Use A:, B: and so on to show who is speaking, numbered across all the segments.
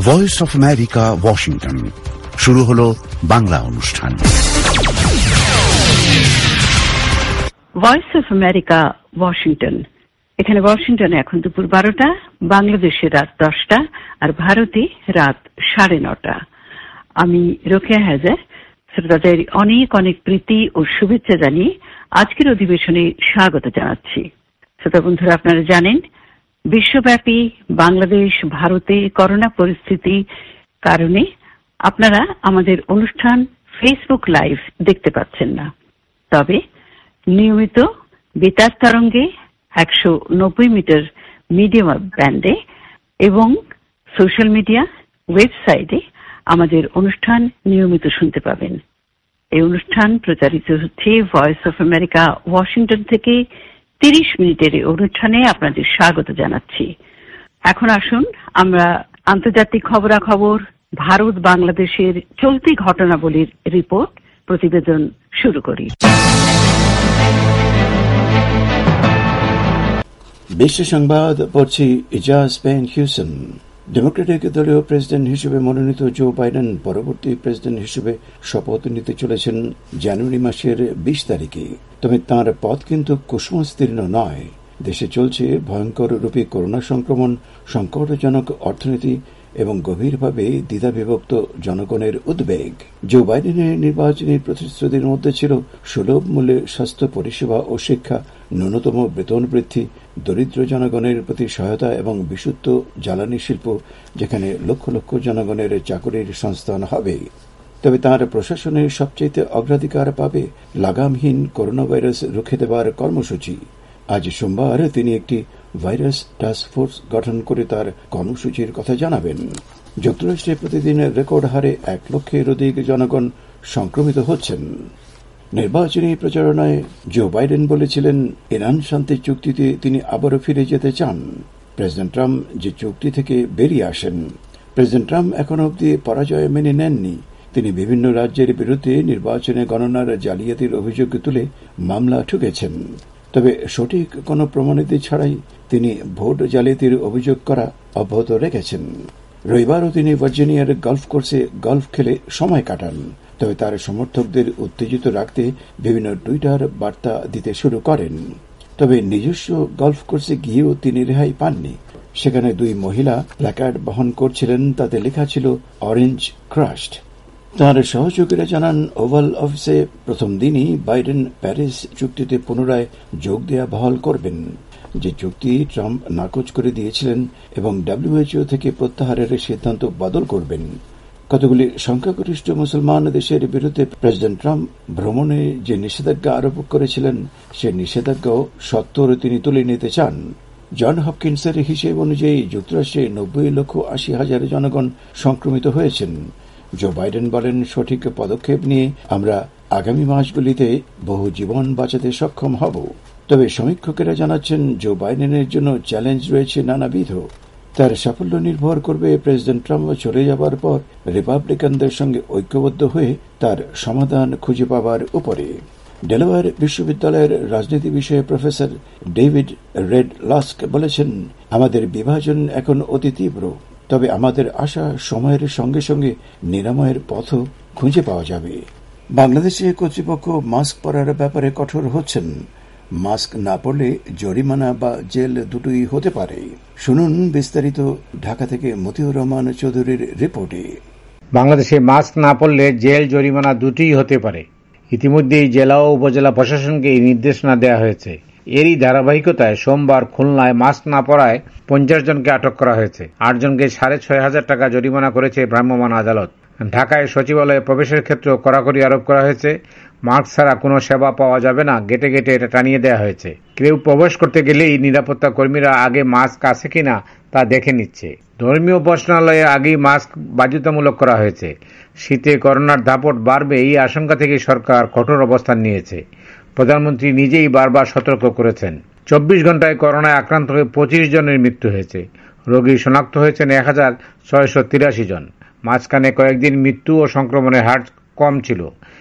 A: Voice of America, Washington. শুরু হলো বাংলা অনুষ্ঠান।
B: Voice of America, Washington. এখানে ওয়াশিংটনে এখন দুপুর 12টা, বাংলাদেশে রাত 10টা, আর ভারতে রাত 9:30। আমি রোকেয়া হায়দার শ্রোতাদের অনেক অনেক প্রীতি ও শুভেচ্ছা জানিয়ে আজকের অধিবেশনে স্বাগত জানাচ্ছি। শ্রোতা বন্ধুরা, আপনারা জানেন বিশ্বব্যাপী বাংলাদেশ ভারতে করোনা পরিস্থিতি কারণে আপনারা আমাদের অনুষ্ঠান ফেসবুক লাইভ দেখতে পাচ্ছেন না। তবে নিয়মিত বেতার তরঙ্গে 190 মিটার মিডিয়াম ব্যান্ডে এবং সোশ্যাল মিডিয়া ওয়েবসাইটে আমাদের অনুষ্ঠান নিয়মিত শুনতে পাবেন। এই অনুষ্ঠান প্রচারিত হচ্ছে ভয়েস অফ আমেরিকা, ওয়াশিংটন থেকে। 30 মিনিটের এই অনুষ্ঠানে আপনাদের স্বাগত জানাচ্ছি। এখন আসুন আমরা আন্তর্জাতিক খবরাখবর, ভারত বাংলাদেশের চলতি ঘটনাবলীর রিপোর্ট প্রতিবেদন শুরু করি।
C: বিশ্ব সংবাদ পড়ছি ইজাজ পেন হিউসেন। ডেমোক্রেটিক দলীয় প্রেসিডেন্ট হিসেবে মনোনীত জো বাইডেন পরবর্তী প্রেসিডেন্ট হিসেবে শপথ নিতে চলেছেন জানুয়ারি মাসের 20 তারিখে। তবে তাঁর পথ কিন্তু কুসংস্তীর্ণ নয়। দেশে চলছে ভয়ঙ্কর রূপে করোনা সংক্রমণ, সংকটজনক অর্থনীতি এবং গভীরভাবে দ্বিধাবিভক্ত জনগণের উদ্বেগ। জো বাইডেনের নির্বাচনী প্রতিশ্রুতির মধ্যে ছিল সুলভ মূল্যে স্বাস্থ্য পরিষেবা ও শিক্ষা, ন্যূনতম বেতন বৃদ্ধি, দরিদ্র জনগণের প্রতি সহায়তা এবং বিশুদ্ধ জ্বালানি শিল্প, যেখানে লক্ষ লক্ষ জনগণের চাকরির সংস্থান হবে। তবে তাঁর প্রশাসনের সবচেয়ে অগ্রাধিকার পাবে লাগামহীন করোনা ভাইরাস রুখে দেওয়ার কর্মসূচি। আজ সোমবার তিনি একটি ভাইরাস টাস্ক ফোর্স গঠন করে তার কর্মসূচির কথা জানাবেন। যুক্তরাষ্ট্রে প্রতিদিন রেকর্ড হারে 1 লক্ষের অধিক জনগণ সংক্রমিত হচ্ছেন। নির্বাচনী প্রচারণায় জো বাইডেন বলেছিলেন, ইরান শান্তি চুক্তিতে তিনি আবারও ফিরে যেতে চান। প্রেসিডেন্ট ট্রাম্প যে চুক্তি থেকে বেরিয়ে আসেন। প্রেসিডেন্ট ট্রাম্প এখনো অবধি পরাজয় মেনে নেননি। তিনি বিভিন্ন রাজ্যের বিরুদ্ধে নির্বাচনে গণনার জালিয়াতির অভিযোগ তুলে মামলা ঠুকেছেন। তবে সঠিক কোনো প্রমাণিতি ছাড়াই তিনি ভোট জালিয়াতির অভিযোগ করা অব্যাহত রেখেছেন। রবিবারও তিনি ভার্জিনিয়ার গলফ কোর্সে গলফ খেলে সময় কাটান। তবে তার সমর্থকদের উত্তেজিত রাখতে বিভিন্ন টুইটার বার্তা দিতে শুরু করেন। তবে নিজস্ব গলফ কোর্সে গিয়েও তিনি রেহাই পাননি। সেখানে 2 মহিলা প্ল্যাকার্ড বহন করছিলেন, তাতে লেখা ছিল অরেঞ্জ ক্রাস্ট। তাঁর সহযোগীরা জানান, ওভাল অফিসে প্রথম দিনই বাইডেন প্যারিস চুক্তিতে পুনরায় যোগ দেয়া বহাল করবেন, যে চুক্তি ট্রাম্প নাকচ করে দিয়েছিলেন, এবং WHO থেকে প্রত্যাহারের সিদ্ধান্ত বদল করবেন। কতগুলি সংখ্যাগরিষ্ঠ মুসলমান দেশের বিরুদ্ধে প্রেসিডেন্ট ট্রাম্প ভ্রমণে যে নিষেধাজ্ঞা আরোপ করেছিলেন, সে নিষেধাজ্ঞাও সত্তর তিনি তুলে নিতে চান। জন হপকিন্সের হিসেব অনুযায়ী যুক্তরাষ্ট্রে 90,80,000 জনগণ সংক্রমিত হয়েছেন। জো বাইডেন বলেন, সঠিক পদক্ষেপ নিয়ে আমরা আগামী মাসগুলিতে বহু জীবন বাঁচাতে সক্ষম হব। তবে সমীক্ষকেরা জানাচ্ছেন, জো বাইডেনের জন্য চ্যালেঞ্জ রয়েছে নানাবিধ। তার সাফল্য নির্ভর করবে প্রেসিডেন্ট ট্রাম্প চলে যাবার পর রিপাবলিকানদের সঙ্গে ঐক্যবদ্ধ হয়ে তার সমাধান খুঁজে পাবার উপরে। ডেলাওয়্যার বিশ্ববিদ্যালয়ের রাজনীতি বিষয়ে প্রফেসর ডেভিড রেড লাস্ক বলেছেন, আমাদের বিভাজন এখন অতি তীব্র, তবে আমাদের আশা সময়ের সঙ্গে সঙ্গে নিরাময়ের পথও খুঁজে পাওয়া যাবে। বাংলাদেশে কর্তৃপক্ষ মাস্ক পরার ব্যাপারে কঠোর হচ্ছেন। মাস্ক না পরলে জরিমানা বা জেল দুটোই হতে পারে। শুনুন বিস্তারিত ঢাকা থেকে মতিউর রহমান চৌধুরীর রিপোর্টে।
D: বাংলাদেশে মাস্ক না পরলে জেল জরিমানা দুটোই হতে পারে। ইতিমধ্যেই জেলা ও উপজেলা প্রশাসনকে এই নির্দেশনা দেওয়া হয়েছে। এরই ধারাবাহিকতায় সোমবার খুলনায় মাস্ক না পরায় 50 জনকে আটক করা হয়েছে। 8 জনকে 6,500 টাকা জরিমানা করেছে ভ্রাম্যমাণ আদালত। ঢাকায় সচিবালয়ে প্রবেশের ক্ষেত্রেও কড়াকড়ি আরোপ করা হয়েছে। মাস্ক ছাড়া কোনো সেবা পাওয়া যাবে না, গেটে গেটে এটা টানিয়ে দেওয়া হয়েছে। কেউ প্রবেশ করতে গেলেই নিরাপত্তা কর্মীরা আগে মাস্ক আছে কিনা তা দেখে নিচ্ছে। ধর্মীয় উপাসনালয়ে আগেই মাস্ক বাধ্যতামূলক করা হয়েছে। শীতে করোনার দাপট বাড়বে, এই আশঙ্কা থেকে সরকার কঠোর অবস্থান নিয়েছে। প্রধানমন্ত্রী নিজেই বারবার সতর্ক করেছেন। 24 ঘণ্টায় করোনায় আক্রান্ত হয়ে 25 জনের মৃত্যু হয়েছে। রোগী শনাক্ত হয়েছেন 1,683 জন। মাঝখানে কয়েকদিন মৃত্যু ও সংক্রমণের হার কম ছিল।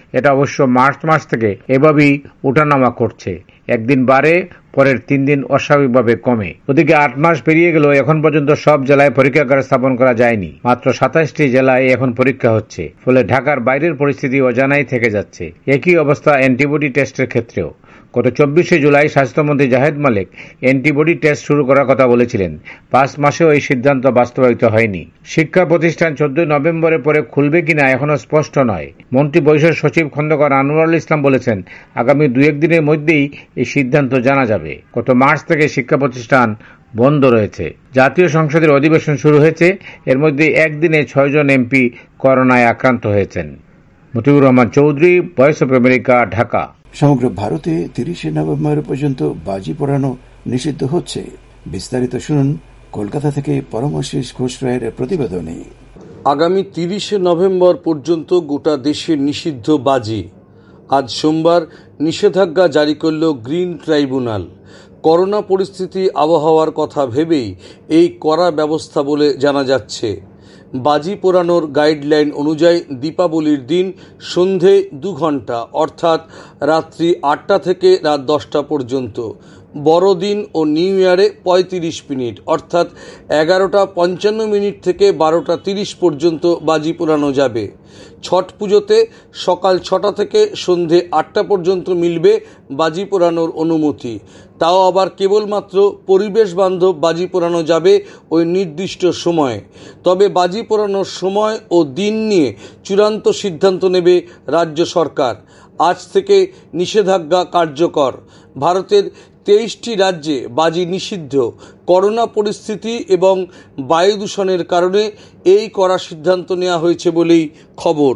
D: এটা অবশ্য মার্চ মাস থেকে এভাবেই ওঠানামা করছে, একদিন বাড়ে, পরের 3 দিন অস্বাভাবিকভাবে কমে। ওদিকে 8 মাস পেরিয়ে গেলেও এখন পর্যন্ত সব জেলায় পরীক্ষাগার স্থাপন করা যায়নি। মাত্র 27টি জেলায় এখন পরীক্ষা হচ্ছে, ফলে ঢাকার বাইরের পরিস্থিতি অজানাই থেকে যাচ্ছে। একই অবস্থা অ্যান্টিবডি টেস্টের ক্ষেত্রেও। গত 24শে জুলাই স্বাস্থ্যমন্ত্রী জাহেদ মালিক অ্যান্টিবডি টেস্ট শুরু করার কথা বলেছিলেন। 5 মাসেও এই সিদ্ধান্ত বাস্তবায়িত হয়নি। শিক্ষা প্রতিষ্ঠান 14 নভেম্বরের পরে খুলবে কিনা এখনো স্পষ্ট নয়। মন্ত্রী পরিষদ সচিব খন্দকার আনোয়ারুল ইসলাম বলেছেন, আগামী 2-1 দিনের মধ্যেই এই সিদ্ধান্ত জানা যাবে। গত মার্চ থেকে শিক্ষা প্রতিষ্ঠান বন্ধ রয়েছে। জাতীয় সংসদের অধিবেশন শুরু হয়েছে, এর মধ্যে একদিনে 6 জন এমপি করোনায় আক্রান্ত হয়েছেন। Motiur Rahman Chowdhury, voice of America, Dhaka.
C: সমগ্র ভারতে 30শে নভেম্বর পর্যন্ত বাজি পোড়ানো নিষিদ্ধ হচ্ছে। বিস্তারিত শুনুন কলকাতা থেকে পরমাশিস ঘোষ রায়ের প্রতিবেদনে।
E: আগামী 30শে নভেম্বর পর্যন্ত গোটা দেশে নিষিদ্ধ বাজি। আজ সোমবার নিষেধাজ্ঞা জারি করল গ্রিন ট্রাইব্যুনাল। করোনা পরিস্থিতি আবহাওয়ার কথা ভেবেই এই কড়া ব্যবস্থা বলে জানা যাচ্ছে। বাজি পোড়ানোর গাইডলাইন অনুযায়ী দীপাবলির দিন সন্ধে 2 ঘন্টা অর্থাৎ রাত্রি 8টা থেকে রাত 10টা পর্যন্ত, বড়দিন ও নিউ ইয়ারে 35 মিনিট অর্থাৎ 11টা 55 মিনিট থেকে 12টা 30 পর্যন্ত বাজি পোড়ানো যাবে। ছট পুজোতে সকাল 6টা থেকে সন্ধে 8টা পর্যন্ত মিলবে বাজি পোড়ানোর অনুমতি। তাও আবার কেবলমাত্র পরিবেশ বান্ধব বাজি পোড়ানো যাবে ওই নির্দিষ্ট সময়ে। তবে বাজি পোড়ানোর সময় ও দিন নিয়ে চূড়ান্ত সিদ্ধান্ত নেবে রাজ্য সরকার। আজ থেকে নিষেধাজ্ঞা কার্যকর। ভারতের 23টি রাজ্যে বাজি নিষিদ্ধ। করোনা পরিস্থিতি এবং বায়ু দূষণের কারণে এই কড়া সিদ্ধান্ত নেওয়া হয়েছে বলেই খবর।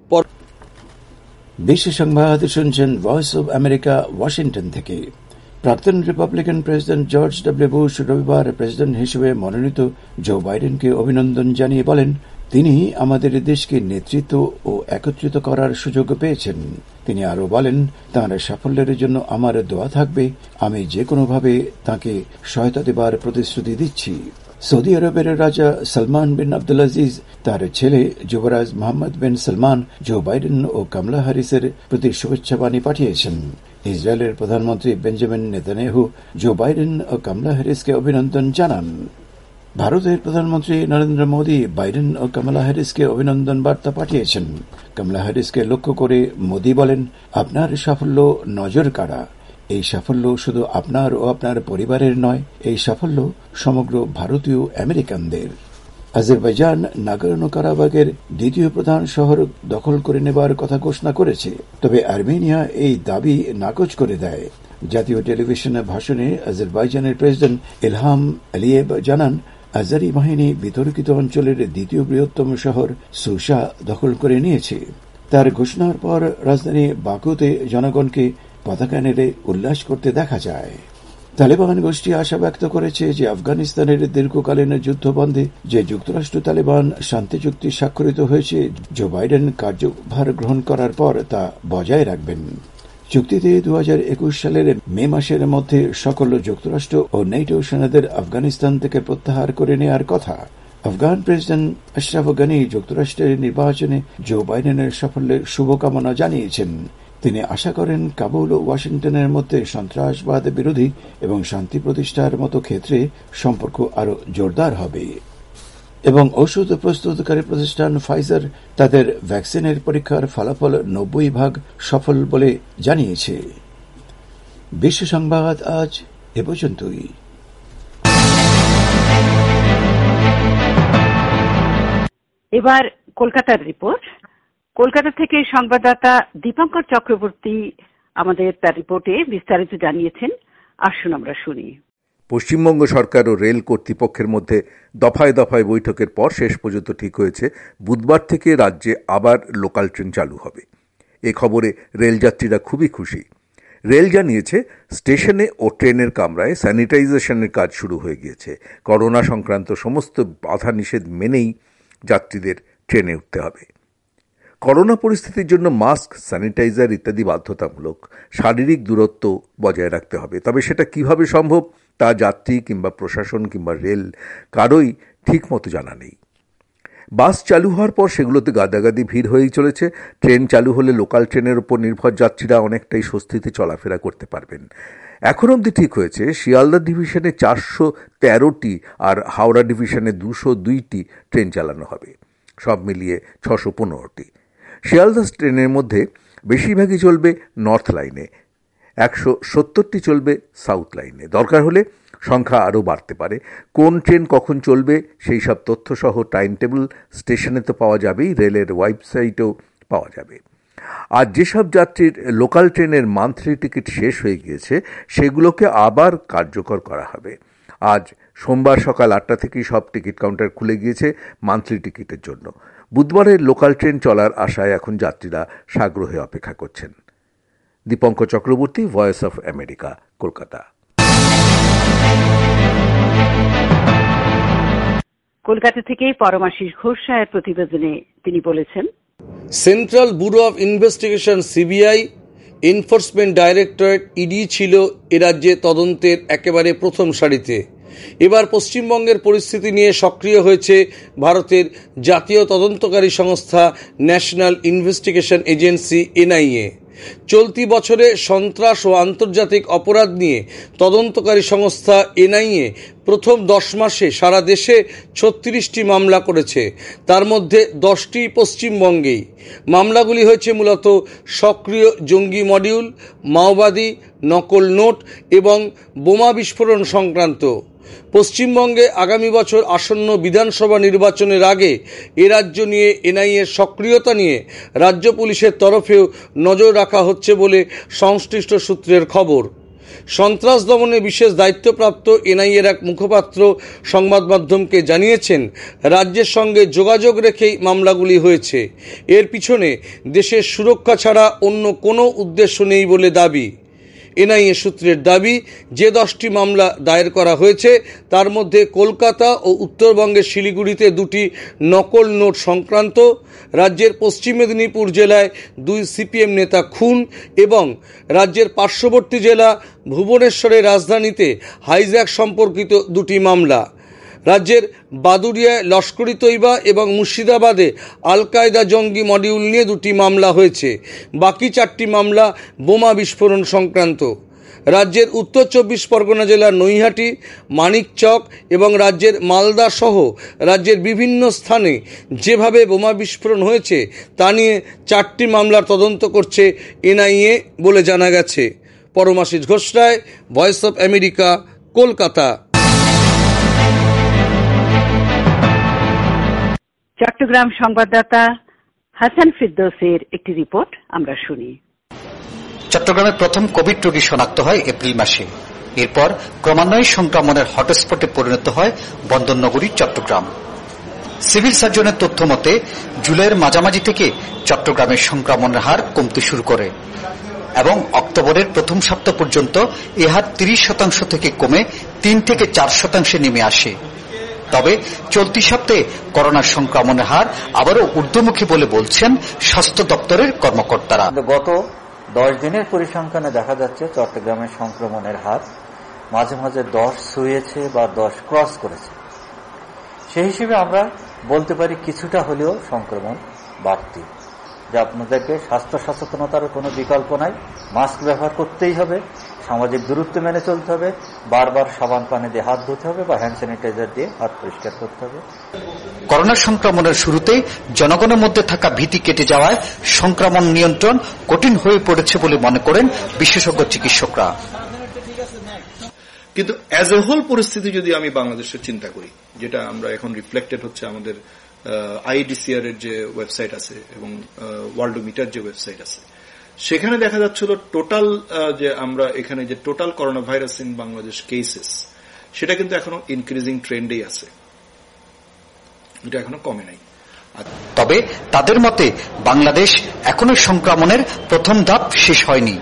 C: বিশ্ব সংবাদ শুনছেন ভয়েস অব আমেরিকা, ওয়াশিংটন থেকে। প্রাক্তন Republican president George W Bush রবিবার প্রেসিডেন্ট হিসেবে মনোনীত জো বাইডেনকে অভিনন্দন জানিয়ে বলেন, তিনি আমাদের দেশকে নেতৃত্ব ও একত্রিত করার সুযোগ পেয়েছেন। তিনি আরও বলেন, তাঁর সাফল্যের জন্য আমার দোয়া থাকবে। আমি যে কোনোভাবে তাঁকে সহায়তা দেবার প্রতিশ্রুতি দিচ্ছি। সৌদি আরবের রাজা সালমান বিন আব্দুল আজিজ তার ছেলে যুবরাজ Mohammed bin Salman Joe Biden ও কমলা হ্যারিসের প্রতি শুভেচ্ছা বাণী পাঠিয়েছেন। ইসরায়েলের প্রধানমন্ত্রী বেঞ্জামিন নেতানিয়াহু জো বাইডেন ও কমলা হ্যারিসকে অভিনন্দন জানান। ভারতের প্রধানমন্ত্রী নরেন্দ্র মোদী বাইডেন ও কমলা হ্যারিসকে অভিনন্দন বার্তা পাঠিয়েছেন। কমলা হ্যারিসকে লক্ষ্য করে মোদী বলেন, আপনার সাফল্য নজর কাড়া। এই সাফল্য শুধু আপনার ও আপনার পরিবারের নয়, এই সাফল্য সমগ্র ভারতীয় আমেরিকানদের। আজারবাইজান নাগোর্নো কারাবাখের দ্বিতীয় প্রধান শহর দখল করে নেবার কথা ঘোষণা করেছে, তবে আর্মেনিয়া এই দাবি নাকচ করে দেয়। জাতীয় টেলিভিশনে ভাষণে আজারবাইজানের প্রেসিডেন্ট ইলহাম আলিয়েভ জানান, আজারি বাহিনী বিতর্কিত অঞ্চলের দ্বিতীয় বৃহত্তম শহর সুসা দখল করে নিয়েছে। তার ঘোষণার পর রাজধানী বাকুতে জনগণকে পতাকা নেড়ে উল্লাস করতে দেখা যায়। তালেবান গোষ্ঠী আশা ব্যক্ত করেছে যে আফগানিস্তানের দীর্ঘকালীন যুদ্ধ বন্ধে যে যুক্তরাষ্ট্র তালেবান শান্তি চুক্তি স্বাক্ষরিত হয়েছে, জো বাইডেন কার্যভার গ্রহণ করার পর তা বজায় রাখবেন। চুক্তিতে 2021 সালের মে মাসের মধ্যে সকল যুক্তরাষ্ট্র ও নেটো সেনাদের আফগানিস্তান থেকে প্রত্যাহার করে নেওয়ার কথা। আফগান প্রেসিডেন্ট আশরাফ গনি যুক্তরাষ্ট্রের নির্বাচনে জো বাইডেনের সাফল্যের শুভকামনা জানিয়েছেন। তিনি আশা করেন কাবুল ও ওয়াশিংটনের মধ্যে সন্ত্রাসবাদ বিরোধী এবং শান্তি প্রতিষ্ঠার মতো ক্ষেত্রে সম্পর্ক আরও জোরদার হবে। এবং ওষুধ প্রস্তুতকারী প্রতিষ্ঠান ফাইজার তাদের ভ্যাকসিনের পরীক্ষার ফলাফল 90% সফল বলে জানিয়েছে। বিশ্ব সংবাদ আজ এ পর্যন্তই।
B: এবার কলকাতার রিপোর্ট। কলকাতা থেকে সংবাদদাতা দীপঙ্কর চক্রবর্তী আমাদের তার রিপোর্টে বিস্তারিত জানিয়েছেন। আসুন আমরা শুনি।
F: পশ্চিমবঙ্গ সরকার ও রেল কর্তৃপক্ষের মধ্যে দফায় দফায় বৈঠকের পর শেষ পর্যন্ত ঠিক হয়েছে বুধবার থেকে রাজ্যে আবার লোকাল ট্রেন চালু হবে। এ খবরে রেলযাত্রীরা খুবই খুশি। রেল জানিয়েছে, স্টেশনে ও ট্রেনের কামরায় স্যানিটাইজেশনের কাজ শুরু হয়ে গিয়েছে। করোনা সংক্রান্ত সমস্ত বাধা নিষেধ মেনেই যাত্রীদের ট্রেনে উঠতে হবে। করোনা পরিস্থিতির জন্য মাস্ক, স্যানিটাইজার ইত্যাদি বাধ্যতামূলক। শারীরিক দূরত্ব বজায় রাখতে হবে। তবে সেটা কিভাবে সম্ভব তা যাত্রী কিংবা প্রশাসন কিংবা রেল কারোই ঠিক মতো জানা নেই। বাস চালু হওয়ার পর সেগুলোতে গাদাগাদি ভিড় হয়েই চলেছে। ট্রেন চালু হলে লোকাল ট্রেনের উপর নির্ভর যাত্রীরা অনেকটাই স্বস্তিতে চলাফেরা করতে পারবেন। এখন অবধি ঠিক হয়েছে শিয়ালদা ডিভিশনে 413টি আর হাওড়া ডিভিশনে 202টি ট্রেন চালানো হবে, সব মিলিয়ে 615টি। শিয়ালদা ট্রেনের মধ্যে বেশিরভাগই চলবে নর্থ লাইনে, 170টি চলবে সাউথ লাইনে। দরকার হলে সংখ্যা আরও বাড়তে পারে। কোন ট্রেন কখন চলবে সেই সব তথ্যসহ টাইম টেবিল স্টেশনে তো পাওয়া যাবেই, রেলের ওয়েবসাইটেও পাওয়া যাবে। আর যেসব যাত্রীর লোকাল ট্রেনের মান্থলি টিকিট শেষ হয়ে গিয়েছে সেগুলোকে আবার কার্যকর করা হবে। আজ সোমবার সকাল 8টা থেকেই সব টিকিট কাউন্টার খুলে গিয়েছে মান্থলি টিকিটের জন্য। বুধবারের লোকাল ট্রেন চলার আশায় এখন যাত্রীরা সাগ্রহে অপেক্ষা করছেন। Dipankar Chakraborty, voice of America, Kolkata.
B: Kolkata থেকে পরমাশিস ঘোষ রায়ের প্রতিবেদনে তিনি বলেছেন,
E: central bureau of investigation CBI, enforcement directorate ED ছিল এ রাজ্যে তদন্তের একেবারে প্রথম সারিতে। এবার পশ্চিমবঙ্গের পরিস্থিতি নিয়ে সক্রিয় হয়েছে ভারতের জাতীয় তদন্তকারী সংস্থা ন্যাশনাল ইনভেস্টিগেশন এজেন্সি এনআইএ। চলতি বছরে সন্ত্রাস ও আন্তর্জাতিক অপরাধ নিয়ে তদন্তকারী সংস্থা এনআইএ প্রথম 10 মাসে সারা দেশে 36টি মামলা করেছে, তার মধ্যে 10টি পশ্চিমবঙ্গেই। মামলাগুলি হয়েছে মূলত সক্রিয় জঙ্গি মডিউল, মাওবাদী, নকল নোট এবং বোমা বিস্ফোরণ সংক্রান্ত। পশ্চিমবঙ্গে আগামী বছর আসন্ন বিধানসভা নির্বাচনের আগে এ রাজ্য নিয়ে এনআইএর সক্রিয়তা নিয়ে রাজ্য পুলিশের তরফেও নজর রাখা হচ্ছে বলে সংশ্লিষ্ট সূত্রের খবর। সন্ত্রাস দমনে বিশেষ দায়িত্বপ্রাপ্ত এনআইএর এক মুখপাত্র সংবাদ মাধ্যমকে জানিয়েছেন, রাজ্যের সঙ্গে যোগাযোগ রেখেই মামলাগুলি হয়েছে। এর পিছনে দেশের সুরক্ষা ছাড়া অন্য কোনো উদ্দেশ্য নেই বলে দাবি। এনআইএ সূত্রের দাবি, যে 10টি মামলা দায়ের করা হয়েছে তার মধ্যে কলকাতা ও উত্তরবঙ্গের শিলিগুড়িতে 2টি নকল নোট সংক্রান্ত, রাজ্যের পশ্চিম মেদিনীপুর জেলায় 2 সিপিএম নেতা খুন এবং রাজ্যের পার্শ্ববর্তী জেলা ভুবনেশ্বরের রাজধানীতে হাইজ্যাক সম্পর্কিত 2টি মামলা। রাজ্যের বাদুড়িয়ায় লস্করি তৈবা এবং মুর্শিদাবাদে আল কায়দা জঙ্গি মডিউল নিয়ে 2টি মামলা হয়েছে। বাকি 4টি মামলা বোমা বিস্ফোরণ সংক্রান্ত। রাজ্যের উত্তর 24 পরগনা জেলার নৈহাটি, মানিকচক এবং রাজ্যের মালদা সহ রাজ্যের বিভিন্ন স্থানে যেভাবে বোমা বিস্ফোরণ হয়েছে তা নিয়ে 4টি মামলার তদন্ত করছে এনআইএ বলে জানা গেছে। Paramashis Ghosh Roy, voice of America, Kolkata.
B: Chattogram সংবাদদাতা হাসান ফিরদৌসের একটি রিপোর্ট আমরা শুনি।
G: চট্টগ্রামে প্রথম কোভিড রোগী শনাক্ত হয় এপ্রিল মাসে। এরপর ক্রমান্বয়ে সংক্রমণের হটস্পটে পরিণত হয় বন্দরনগরী চট্টগ্রাম। সিভিল সার্জনের তথ্য মতে জুলাইয়ের মাঝামাঝি থেকে চট্টগ্রামের সংক্রমণের হার কমতে শুরু করে এবং অক্টোবরের প্রথম সপ্তাহ পর্যন্ত এ হার 30% থেকে কমে 3 থেকে 4% নেমে আসে। তবে চলতি সপ্তাহে করোনা সংক্রমণের হার আবারও ঊর্ধ্বমুখী বলে বলছেন স্বাস্থ্য দপ্তরের কর্মকর্তারা।
H: গত 10 দিনের পরিসংখ্যানে দেখা যাচ্ছে চট্টগ্রামের সংক্রমণের হার মাঝে মাঝে 10 ছুঁয়েছে বা 10 ক্রস করেছে। সেই হিসেবে আমরা বলতে পারি কিছুটা হলেও সংক্রমণ বাড়তি। যে আপনাদেরকে স্বাস্থ্য সচেতনতার কোনো বিকল্প নাই, মাস্ক ব্যবহার করতেই হবে, সামাজিক দূরত্ব মেনে চলতে হবে, বারবার সাবান পানি দিয়ে হাত ধুতে হবে বা হ্যান্ড স্যানিটাইজার দিয়ে হাত পরিষ্কার করতে হবে।
G: করোনা সংক্রমণের শুরুতে জনগণের মধ্যে থাকা ভীতি কেটে যাওয়ায় সংক্রমণ নিয়ন্ত্রণ কঠিন হয়ে পড়েছে বলে মনে করেন বিশেষজ্ঞ চিকিৎসকরা।
I: কিন্তু অ্যাজ এ হোল পরিস্থিতি যদি আমি বাংলাদেশের চিন্তা করি, যেটা আমরা এখন রিফ্লেক্টেড হচ্ছে আমাদের আইডিসিআর এর যে ওয়েবসাইট আছে এবং ওয়ার্ল্ডোমিটার যে ওয়েবসাইট আছে, সেখানে দেখা যাচ্ছিল টোটাল যে আমরা এখানে যে total corona virus in Bangladesh cases, সেটা কিন্তু এখনো ইনক্রিজিং ট্রেন্ডেই আছে, এটা এখনো কমে নাই।
G: তবে তাদের মতে বাংলাদেশ এখনো সংক্রমণের প্রথম ধাপ শেষ হয়নি।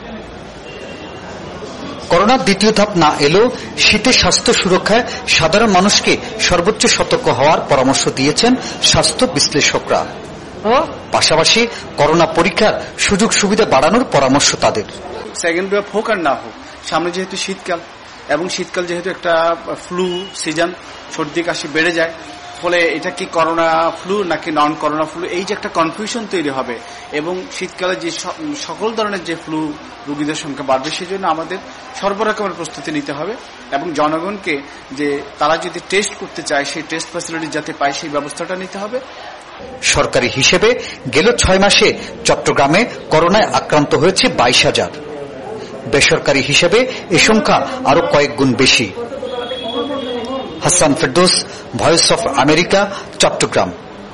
G: করোনার দ্বিতীয় ধাপ না এলেও শীতে স্বাস্থ্য সুরক্ষায় সাধারণ মানুষকে সর্বোচ্চ সতর্ক হওয়ার পরামর্শ দিয়েছেন স্বাস্থ্য বিশ্লেষকরা। পাশাপাশি করোনা পরীক্ষার সুযোগ সুবিধা বাড়ানোর পরামর্শ তাদের।
J: সেকেন্ড ওয়েভ হোক আর না হোক, সামনে যেহেতু শীতকাল এবং শীতকাল যেহেতু একটা ফ্লু সিজন, সর্দি কাশি বেড়ে যায়, ফলে এটা কি করোনা ফ্লু নাকি নন করোনা ফ্লু, এই যে একটা কনফিউশন তৈরি হবে এবং শীতকালে যে সকল ধরনের যে ফ্লু রোগীদের সংখ্যা বাড়বে, সেই জন্য আমাদের সর্বরকমের প্রস্তুতি নিতে হবে এবং জনগণকে যে তারা যদি টেস্ট করতে চায় সেই টেস্ট ফ্যাসিলিটি যাতে পায় সেই ব্যবস্থাটা নিতে হবে।
G: সরকারি হিসেবে গেল 6 মাসে চট্টগ্রামে করোনায় আক্রান্ত হয়েছে 22,000। বেসরকারি হিসেবে এ সংখ্যা আরো কয়েক গুণ বেশি। Hasan Ferdous, voice of America, Chattogram.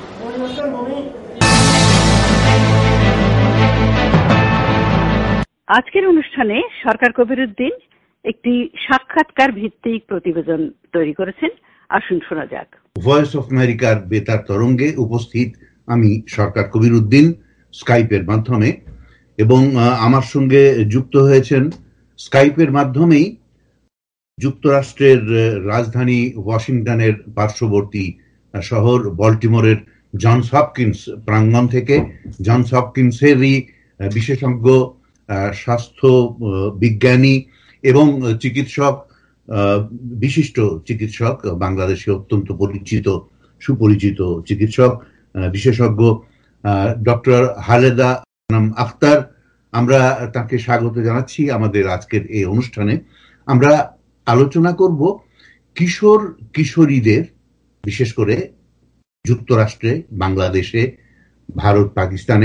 B: আজকের অনুষ্ঠানে সরকার কবিরউদ্দিন একটি সাক্ষাৎকার ভিত্তিক প্রতিবেদন তৈরি করেছেন। আসুন শোনা যাক।
A: ভয়েস অফ আমেরিকার বেতার তরঙ্গে উপস্থিত আমি সরকার কবিরউদ্দিন স্কাইপের মাধ্যমে, এবং আমার সঙ্গে যুক্ত হয়েছেন স্কাইপের মাধ্যমেই যুক্তরাষ্ট্রের রাজধানী ওয়াশিংটনের পার্শ্ববর্তী শহর বল্টিমোরের জনস হপকিন্স প্রাঙ্গণ থেকে জনস হপকিন্সেরই বিশেষজ্ঞ স্বাস্থ্য বিজ্ঞানী এবং চিকিৎসক, বিশিষ্ট চিকিৎসক, বাংলাদেশে অত্যন্ত সুপরিচিত চিকিৎসক বিশেষজ্ঞ ডক্টর খালেদা হানাম আখতার। আমরা তাকে স্বাগত জানাচ্ছি আমাদের আজকের এই অনুষ্ঠানে। আমরা আলোচনা করব কিশোর কিশোরীদের, বিশেষ করে যুক্তরাষ্ট্রে, বাংলাদেশে, ভারত, পাকিস্তানে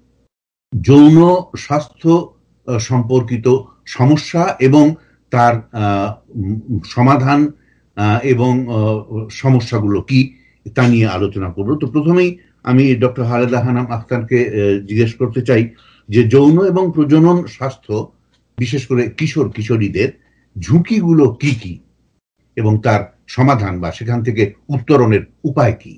A: যৌন স্বাস্থ্য সম্পর্কিত সমস্যা এবং তার সমাধান এবং সমস্যাগুলো কি তা নিয়ে আলোচনা করব। তো প্রথমেই আমি ডক্টর খালেদা হানাম আখতারকে জিজ্ঞেস করতে চাই যে যৌন এবং প্রজনন স্বাস্থ্য, বিশেষ করে কিশোর কিশোরীদের ঝুঁকিগুলো কি কি এবং তার সমাধান বা সেখান থেকে উত্তরণের উপায় কি?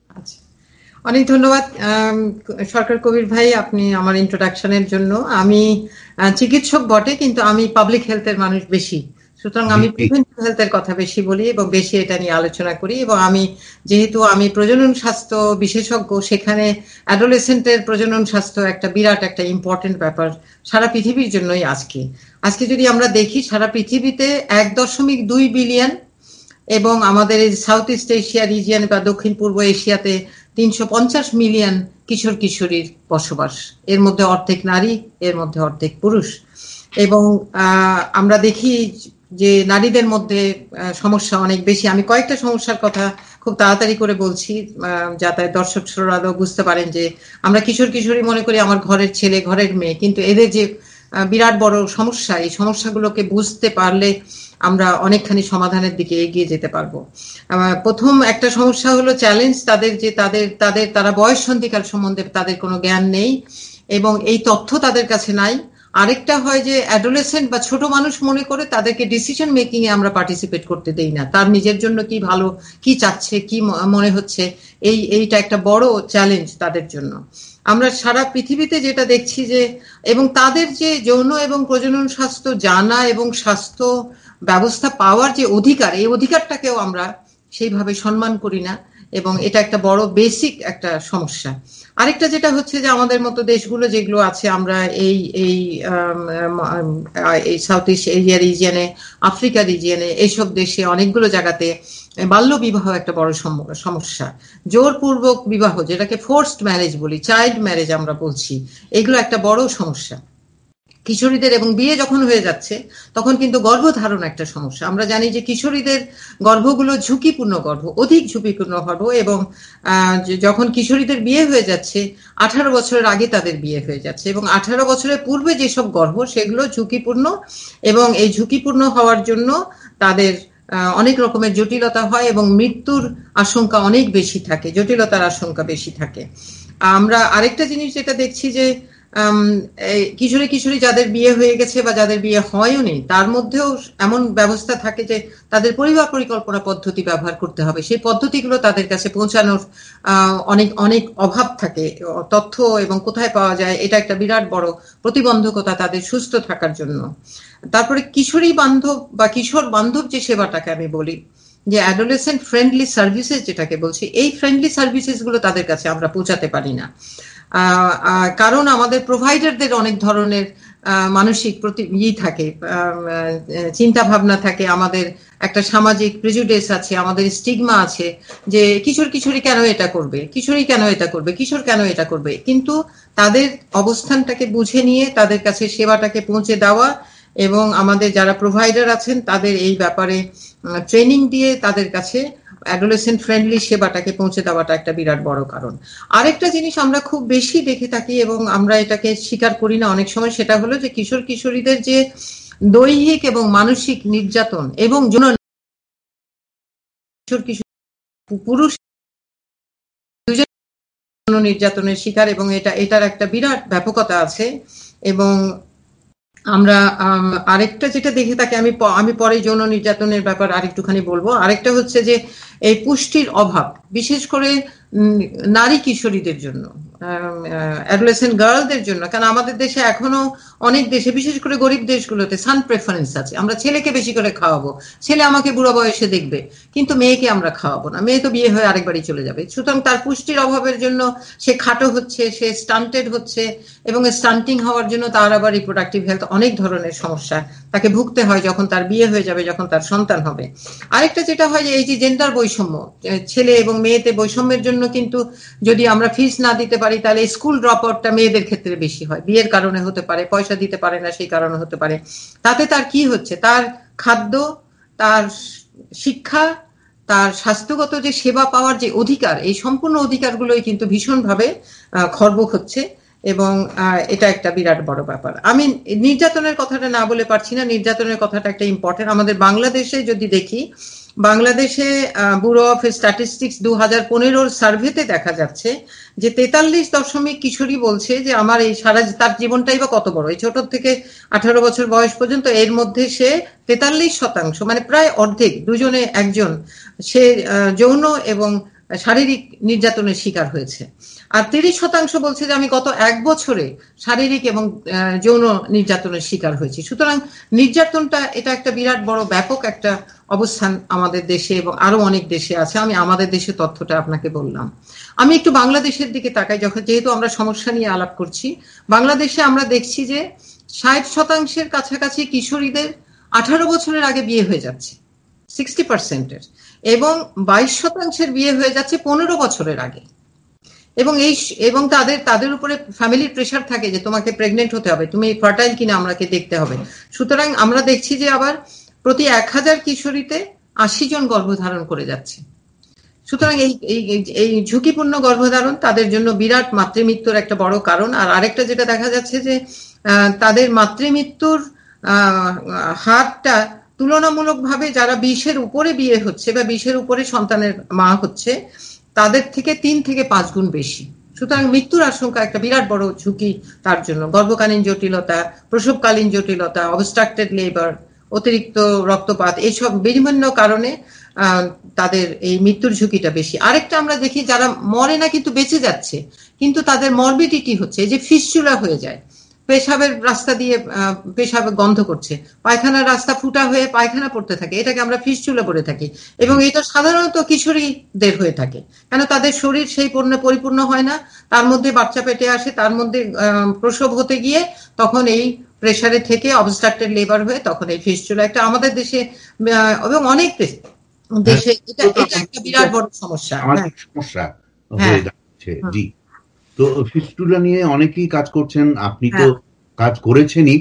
K: অনেক ধন্যবাদ সরকার কবির ভাই, আপনি আমার ইন্ট্রোডাকশনের জন্য। আমি চিকিৎসক বটে, কিন্তু আমি পাবলিক হেলথের মানুষ বেশি, সুতরাং আমি প্রিভেন্টিভ হেলথের কথা বেশি বলি এবং বেশি এটা নিয়ে আলোচনা করি। এবং যেহেতু আমি প্রজনন স্বাস্থ্য বিশেষজ্ঞ, সেখানে অ্যাডোলেসেন্টের প্রজনন স্বাস্থ্য একটা বিরাট একটা ইম্পর্টেন্ট ব্যাপার সারা পৃথিবীর জন্যই। আজকে যদি আমরা দেখি সারা পৃথিবীতে 1.2 বিলিয়ন এবং আমাদের এই সাউথ ইস্ট এশিয়া রিজিয়ন বা দক্ষিণ পূর্ব এশিয়াতে 350 মিলিয়ন কিশোর কিশোরীর বসবাস। এর মধ্যে অর্ধেক নারী, এর মধ্যে অর্ধেক পুরুষ। এবং আমরা দেখি যে নারীদের মধ্যে সমস্যা অনেক বেশি। আমি কয়েকটা সমস্যার কথা খুব তাড়াতাড়ি করে বলছি, যাতে দর্শক শ্রোতারাও বুঝতে পারেন যে আমরা কিশোর কিশোরী মনে করি আমার ঘরের ছেলে, ঘরের মেয়ে, কিন্তু এদের যে বিরাট বড় সমস্যা, এই সমস্যাগুলোকে বুঝতে পারলে আমরা অনেকখানি সমাধানের দিকে এগিয়ে যেতে পারবো। প্রথম একটা সমস্যা হলো চ্যালেঞ্জ তাদের, যে তারা বয়স সন্ধিকাল সম্বন্ধে তাদের কোনো জ্ঞান নেই এবং এই তথ্য তাদের কাছে নাই। আরেকটা হয় যে অ্যাডোলেসেন্ট বা ছোট মানুষ মনে করে তাদেরকে ডিসিশন মেকিং এ আমরা পার্টিসিপেট করতে দেই না। তার নিজের জন্য কি ভালো, কি চাচ্ছে, কি মনে হচ্ছে, এইটা একটা বড় চ্যালেঞ্জ তাদের জন্য। আমরা সারা পৃথিবীতে যেটা দেখছি যে, এবং তাদের যে যৌন এবং প্রজনন স্বাস্থ্য জানা এবং স্বাস্থ্য ব্যবস্থা পাওয়ার যে অধিকার, এই অধিকারটাকেও আমরা সেইভাবে সম্মান করি না এবং এটা একটা বড় বেসিক একটা সমস্যা। আরেকটা যেটা হচ্ছে যে আমাদের মতো দেশগুলো যেগুলো আছে, আমরা এই সাউথ ইস্ট এশিয়া রিজিয়নে, আফ্রিকা রিজিয়নে, এইসব দেশে অনেকগুলো জায়গাতে বাল্য বিবাহ একটা বড় সমস্যা। জোরপূর্বক বিবাহ, যেটাকে ফোর্সড ম্যারেজ বলি, চাইল্ড ম্যারেজ আমরা বলছি, এগুলো একটা বড় সমস্যা কিশোরীদের। এবং বিয়ে যখন হয়ে যাচ্ছে তখন কিন্তু গর্ভধারণ একটা সমস্যা। আমরা জানি যে কিশোরীদের গর্ভগুলো ঝুঁকিপূর্ণ গর্ভ, অধিক ঝুঁকিপূর্ণ গর্ভ, এবং যখন কিশোরীদের বিয়ে হয়ে যাচ্ছে 18 বছরের আগে তাদের বিয়ে হয়ে যাচ্ছে, এবং 18 বছরের পূর্বে যেসব গর্ভ সেগুলো ঝুঁকিপূর্ণ, এবং এই ঝুঁকিপূর্ণ হওয়ার জন্য তাদের অনেক রকমের জটিলতা হয় এবং মৃত্যুর আশঙ্কা অনেক বেশি থাকে, জটিলতার আশঙ্কা বেশি থাকে। আমরা আরেকটা জিনিস যেটা দেখছি যে কিশোরী কিশোরী যাদের বিয়ে হয়ে গেছে বা যাদের বিয়ে হয়নি, তার মধ্যেও এমন ব্যবস্থা থাকে যে তাদের পরিবার পরিকল্পনা পদ্ধতি ব্যবহার করতে হবে। সেই পদ্ধতিগুলো তাদের কাছে পৌঁছানোর অনেক অভাব থাকে, তথ্য এবং কোথায় পাওয়া যায়, এটা একটা বিরাট বড় প্রতিবন্ধকতা তাদের সুস্থ থাকার জন্য। তারপরে কিশোরী বান্ধব বা কিশোর বান্ধব যে সেবাটাকে আমি বলি, যে অ্যাডোলেসেন্ট ফ্রেন্ডলি সার্ভিসেস যেটাকে বলছি, এই ফ্রেন্ডলি সার্ভিসেস গুলো তাদের কাছে আমরা পৌঁছাতে পারি না, কারণ আমাদের প্রোভাইডারদের অনেক ধরনের মানসিক থাকে, চিন্তা ভাবনা থাকে, আমাদের একটা সামাজিক প্রেজুডিস আছে, আমাদের স্টিগমা আছে যে কিশোরী কেন এটা করবে, কিশোরী কেন এটা করবে, কিশোর কেন এটা করবে। কিন্তু তাদের অবস্থানটাকে বুঝে নিয়ে তাদের কাছে সেবাটাকে পৌঁছে দেওয়া এবং আমাদের যারা প্রোভাইডার আছেন তাদের এই ব্যাপারে ট্রেনিং দিয়ে তাদের কাছে অ্যাডোলেসেন্ট ফ্রেন্ডলি সেবাটাকে পৌঁছে দেওয়াটা একটা বিরাট বড় কারণ। আরেকটা জিনিস আমরা খুব বেশি দেখে থাকি এবং আমরা এটাকে স্বীকার করি না অনেক সময়, সেটা হলো যে কিশোর কিশোরীদের যে দৈহিক এবং মানসিক নির্যাতন এবং কিশোর কিশোর পুরুষ দুজন নির্যাতনের শিকার, এবং এটার একটা বিরাট ব্যাপকতা আছে। এবং আমরা আরেকটা যেটা দেখে থাকি, আমি পরে যৌন নির্যাতনের ব্যাপার আরেকটুখানি বলবো। আরেকটা হচ্ছে যে এই পুষ্টির অভাব, বিশেষ করে নারী কিশোরীদের জন্য, অ্যাডোলেসেন্ট গার্লদের জন্য। কারণ আমাদের দেশে এখনো অনেক দেশে, বিশেষ করে গরিব দেশগুলোতে সান প্রেফারেন্স আছে। আমরা ছেলেকে বেশি করে খাওয়াবো, ছেলে আমাকে বুড়ো বয়সে দেখবে, কিন্তু মেয়েকে আমরা খাওয়াবো না, মেয়ে তো বিয়ে হয়ে আরেকবারই চলে যাবে। সুতরাং তার পুষ্টির অভাবের জন্য সে খাটো হচ্ছে, সে স্টান্টেড হচ্ছে, এবং স্টান্টিং হওয়ার জন্য তার আবার রিপ্রোডাক্টিভ হেলথ অনেক ধরনের সমস্যা তাকে ভুগতে হয় যখন তার বিয়ে হয়ে যাবে, যখন তার সন্তান হবে। আরেকটা যেটা হয় যে এই যে জেন্ডার বৈষম্য, ছেলে এবং মেয়েতে বৈষম্যের জন্য কিন্তু যদি আমরা ফিস না দিতে পারি তাহলে স্কুল ড্রপ আউটটা মেয়েদের ক্ষেত্রে বেশি হয়। বিয়ের কারণে হতে পারে, পয়সা দিতে পারে না সেই কারণে হতে পারে। তাতে তার কি হচ্ছে, তার খাদ্য, তার শিক্ষা, তার স্বাস্থ্যগত যে সেবা পাওয়ার যে অধিকার, এই সম্পূর্ণ অধিকারগুলোই কিন্তু ভীষণভাবে খর্ব হচ্ছে, এবং এটা একটা বিরাট বড় ব্যাপার। আমি নির্যাতনের কথাটা না বলে পারছি না, নির্যাতনের কথাটা একটা ইম্পর্টেন্ট। আমাদের বাংলাদেশে যদি দেখি, বাংলাদেশে ব্যুরো অফ স্ট্যাটিস্টিক্স 2015 সার্ভেতে দেখা যাচ্ছে যে 43 কিশোরী বলছে যে আমার এই তার জীবনটাই বা কত বড়, এই ছোট থেকে 18 বছর বয়স পর্যন্ত, এর মধ্যে সে 43%, মানে প্রায় অর্ধেক, দুজনে একজন, সে যৌন এবং শারীরিক নির্যাতনের শিকার হয়েছে। আর 30% বলছে যে আমি গত 1 বছরে শারীরিক এবং যৌন নির্যাতনের শিকার হয়েছি। সুতরাং নির্যাতনটা এটা একটা বিরাট বড় ব্যাপক একটা অবস্থান আমাদের দেশে এবং আরো অনেক দেশে আছে। আমি আমাদের দেশে তথ্যটা আপনাকে বললাম। আমি একটু বাংলাদেশের দিকে তাকাই, যেহেতু আমরা সমস্যা নিয়ে আলাপ করছি। বাংলাদেশে আমরা দেখছি যে 60% কাছাকাছি কিশোরীদের 18 বছরের আগে বিয়ে হয়ে যাচ্ছে, 60%, এবং 22% বিয়ে হয়ে যাচ্ছে 15 বছরের আগে। এবং তাদের উপরে ফ্যামিলির প্রেশার থাকে যে তোমাকে প্রেগনেন্ট হতে হবে, তুমি ফার্টাইল কিনা আমাকে দেখতে হবে। সুতরাং আমরা দেখছি যে আবার প্রতি 1000 কিশোরীতে 80 জন গর্ভধারণ করে যাচ্ছে। সুতরাং এই ঝুঁকিপূর্ণ গর্ভধারণ তাদের জন্য বিরাট মাতৃমৃত্যুর একটা বড় কারণ। আর আরেকটা যেটা দেখা যাচ্ছে যে তাদের মাতৃমৃত্যুর হারটা তুলনামূলকভাবে যারা 20-এর উপরে বিয়ে হচ্ছে বা 20-এর উপরে সন্তানের মা হচ্ছে, তাদের থেকে 3 থেকে 5 গুণ বেশি। সুতরাং মৃত্যুর আশঙ্কা একটা বিরাট বড় ঝুঁকি তার জন্য। গর্ভকালীন জটিলতা, প্রসবকালীন জটিলতা, অবস্ট্রাক্টেড লেবার, অতিরিক্ত রক্তপাত, এইসব বিভিন্ন কারণে তাদের এই মৃত্যুর ঝুঁকিটা বেশি। আরেকটা আমরা দেখি যারা মরে না কিন্তু বেঁচে যাচ্ছে, কিন্তু তাদের মরবিডিটি হচ্ছে, এই যে ফিস্চুলা হয়ে যায়, পেশাবের রাস্তা দিয়ে পেশাব গন্ধ করছে, পায়খানার রাস্তা ফুটা হয়ে পায়খানা পড়তে থাকে, এটাকে আমরা ফিস্চুলা বলে থাকি। এবং এটা সাধারণত কিশোরীদের হয়ে থাকে, কেন তাদের শরীর সেই পরিপূর্ণ হয় না, তার মধ্যে বাচ্চা পেটে আসে, তার মধ্যে প্রসব হতে গিয়ে তখন এই প্রেসারে থেকে অবস্ট্রাক্টেড লেবার হয়ে তখন এই ফিস্চুলা একটা আমাদের দেশে এবং অনেক দেশে এটা একটা বিরাট বড় সমস্যা
A: হয়ে যাচ্ছে। জি, তো ফিস্টুলা নিয়ে অনেকেই কাজ করছেন, আপনি তো কাজ করেছেনই।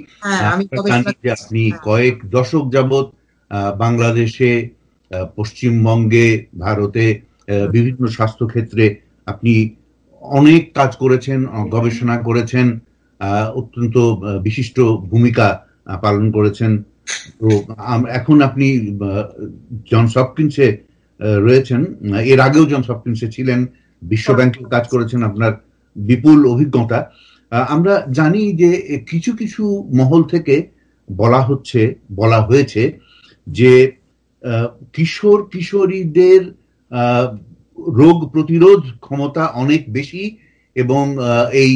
A: আপনি কয়েক দশক যাবৎ বাংলাদেশে, পশ্চিমবঙ্গে, ভারতে বিভিন্ন স্বাস্থ্য ক্ষেত্রে আপনি অনেক কাজ করেছেন, গবেষণা করেছেন, অত্যন্ত বিশিষ্ট ভূমিকা পালন করেছেন। তো এখন আপনি জনস হপকিন্সে রয়েছেন, এর আগেও জনস হপকিন্সে ছিলেন, বিশ্ব ব্যাংকে কাজ করেছেন, আপনার বিপুল অভিজ্ঞতা। আমরা জানি যে কিছু কিছু মহল থেকে বলা হয়েছে যে কিশোর কিশোরীদের রোগ প্রতিরোধ ক্ষমতা অনেক বেশি, এবং এই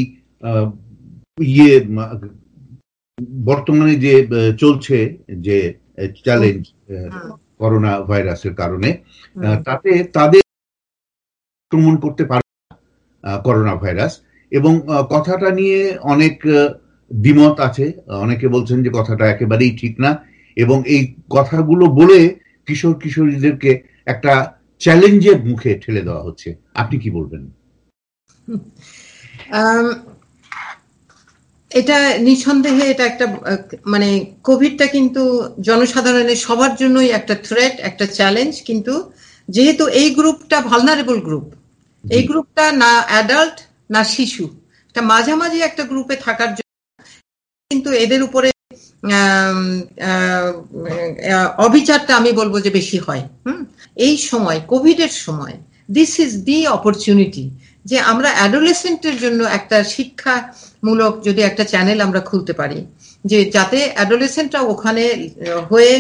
A: বর্তমানে যে চলছে যে চ্যালেঞ্জ করোনা ভাইরাসের কারণে, তাতে তাদের আক্রমণ করতে পারে করোনা ভাইরাস। এবং কথাটা নিয়ে অনেক দ্বিমত আছে, অনেকে বলছেন যে কথাটা একেবারেই ঠিক না, এবং এই কথাগুলো বলে কিশোর কিশোরীদেরকে একটা চ্যালেঞ্জের মুখে ঠেলে দেওয়া হচ্ছে, আপনি কি বলবেন?
K: এটা নিঃসন্দেহে এটা একটা মানে কোভিডটা কিন্তু জনসাধারণের সবার জন্যই একটা থ্রেট, একটা চ্যালেঞ্জ। কিন্তু যেহেতু এই গ্রুপটা ভালনারেবল গ্রুপ, এই গ্রুপটা না অ্যাডাল্ট না শিশু, এটা মাঝামাঝি একটা গ্রুপে থাকার জন্য কিন্তু এদের উপরে অবিচারটা আমি বলবো যে বেশি হয়। এই সময় কোভিডের সময় দিস ইজ দি অপরচুনিটি যে আমরা অ্যাডোলেসেন্টের জন্য একটা শিক্ষামূলক যদি একটা চ্যানেল আমরা খুলতে পারি, যে যাতে অ্যাডোলেসেন্টরা ওখানে হয়ে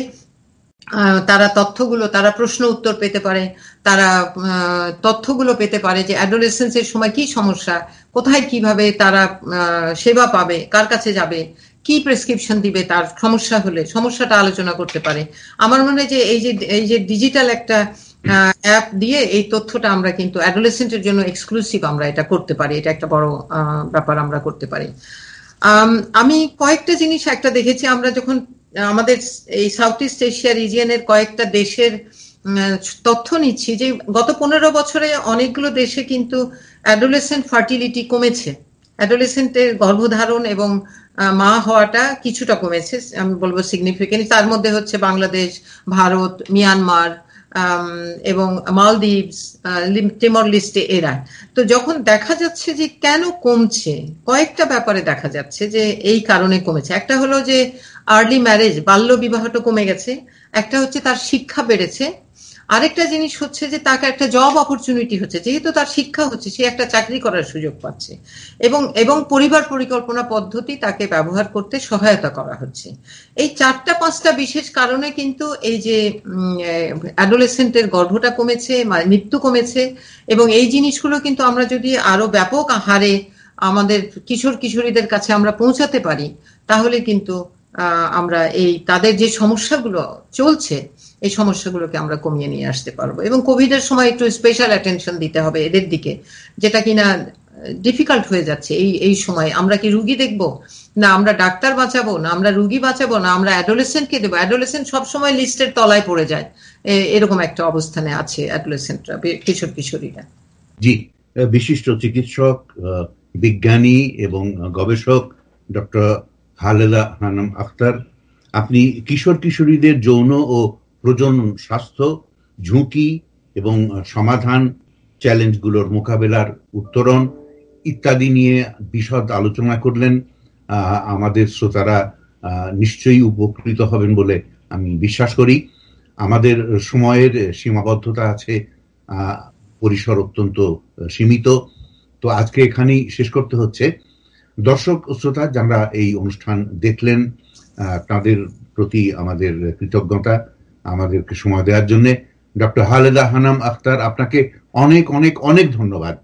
K: তারা তথ্যগুলো, তারা প্রশ্ন উত্তর পেতে পারে, তারা তথ্যগুলো পেতে পারে যে অ্যাডোলেসেন্সের সময় কি সমস্যা, কোথায় কিভাবে তারা সেবা পাবে, কার কাছে যাবে, কি প্রেসক্রিপশন দিবে, তার সমস্যা হলে সমস্যাটা আলোচনা করতে পারে। আমার মনে হয় যে এই যে ডিজিটাল একটা অ্যাপ দিয়ে এই তথ্যটা আমরা কিন্তু অ্যাডোলেসেন্টের জন্য এক্সক্লুসিভ আমরা এটা করতে পারি, এটা একটা বড় ব্যাপার আমরা করতে পারি। আমি কয়েকটা জিনিস একটা দেখেছি, আমরা যখন আমাদের এই সাউথ ইস্ট এশিয়া রিজিয়নের কয়েকটা দেশের তথ্য নিচ্ছি যে গত 15 বছরে অনেকগুলো দেশে কিন্তু অ্যাডোলেসেন্ট ফার্টিলিটি কমেছে, অ্যাডোলেসেন্টের গর্ভধারণ এবং মা হওয়াটা কিছুটা কমেছে, আমি বলবো সিগনিফিকেন্ট। তার মধ্যে হচ্ছে বাংলাদেশ, ভারত, মিয়ানমার এবং মালদ্বীপস, টিমর লিস্টে এরা। তো যখন দেখা যাচ্ছে যে কেন কমছে, কয়েকটা ব্যাপারে দেখা যাচ্ছে যে এই কারণে কমেছে। একটা হলো যে আর্লি ম্যারেজ, বাল্য বিবাহটা কমে গেছে, একটা হচ্ছে তার শিক্ষা বেড়েছে, আরেকটা জিনিস হচ্ছে যে তাকে একটা জব অপরচুনিটি হচ্ছে, যেহেতু তার শিক্ষা হচ্ছে সে একটা চাকরি করার সুযোগ পাচ্ছে, এবং পরিবার পরিকল্পনা পদ্ধতি তাকে ব্যবহার করতে সহায়তা করা হচ্ছে। এই 4-5টা বিশেষ কারণে কিন্তু এই যে অ্যাডোলেসেন্টের গর্ভটা কমেছে, মৃত্যু কমেছে, এবং এই জিনিসগুলো কিন্তু আমরা যদি আরো ব্যাপক হারে আমাদের কিশোর কিশোরীদের কাছে আমরা পৌঁছাতে পারি, তাহলে কিন্তু আমরা এই তাদের যে সমস্যাগুলো চলছে এই সমস্যাগুলোকে আমরা কমিয়ে নিয়ে আসতে পারবো। এবং কোভিডের সময় একটু স্পেশাল অ্যাটেনশন দিতে হবে এদের দিকে, যেটা কিনা ডিফিকাল্ট হয়ে যাচ্ছে। এই সময় আমরা কি রুগী দেখবো, না আমরা ডাক্তার বাঁচাবো, না আমরা রুগী বাঁচাবো, না আমরা অ্যাডোলেসেন্টকে দেবো। অ্যাডোলেসেন্ট সবসময় লিস্টের তলায় পড়ে যায়, এরকম একটা অবস্থানে আছে অ্যাডোলেসেন্টরা, কিশোর কিশোরীরা।
A: জি, বিশিষ্ট চিকিৎসক, বিজ্ঞানী এবং গবেষক ডক্টর খালেদা হানাম আখতার, আপনি কিশোর কিশোরীদের যৌন ও প্রজনন স্বাস্থ্য ঝুঁকি এবং সমাধান, চ্যালেঞ্জগুলোর মোকাবেলার উত্তরণ ইত্যাদি নিয়ে বিশদ আলোচনা করলেন। আমাদের শ্রোতারা নিশ্চয়ই উপকৃত হবেন বলে আমি বিশ্বাস করি। আমাদের সময়ের সীমাবদ্ধতা আছে, পরিসর অত্যন্ত সীমিত, তো আজকে এখানেই শেষ করতে হচ্ছে। দর্শক শ্রোতা যারা এই অনুষ্ঠান দেখলেন, তাদের প্রতি আমাদের কৃতজ্ঞতা, আমাদেরকে সময় দেওয়ার জন্য। ডক্টর খালেদা হানাম আখতার, আপনাকে অনেক অনেক অনেক ধন্যবাদ।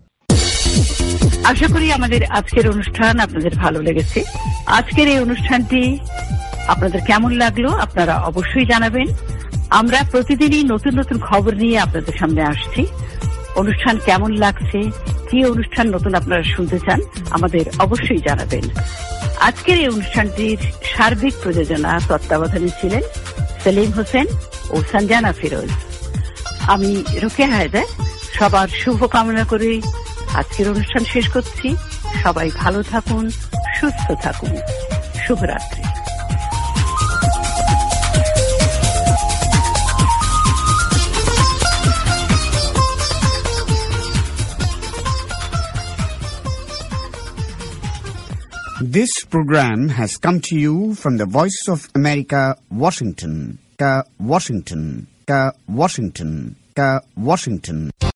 B: আশা করি আমাদের আজকের অনুষ্ঠান আপনাদের ভালো লেগেছে। আজকের এই অনুষ্ঠানটি আপনাদের কেমন লাগলো আপনারা অবশ্যই জানাবেন। আমরা প্রতিদিনই নতুন নতুন খবর নিয়ে আপনাদের সামনে আসছি। অনুষ্ঠান কেমন লাগছে, কি অনুষ্ঠান নতুন আপনারা শুনতে চান, আমাদের অবশ্যই জানাবেন। আজকের এই অনুষ্ঠানটির সার্বিক প্রযোজনা তত্ত্বাবধানে ছিলেন সেলিম হোসেন ও সঞ্জানা ফিরোজ। আমি রোকেয়া হায়দার, সবার শুভ কামনা করে আজকের অনুষ্ঠান শেষ করছি। সবাই ভালো থাকুন, সুস্থ থাকুন। শুভরাত্রি।
L: This program has come to you from the Voice of America, Washington. Washington.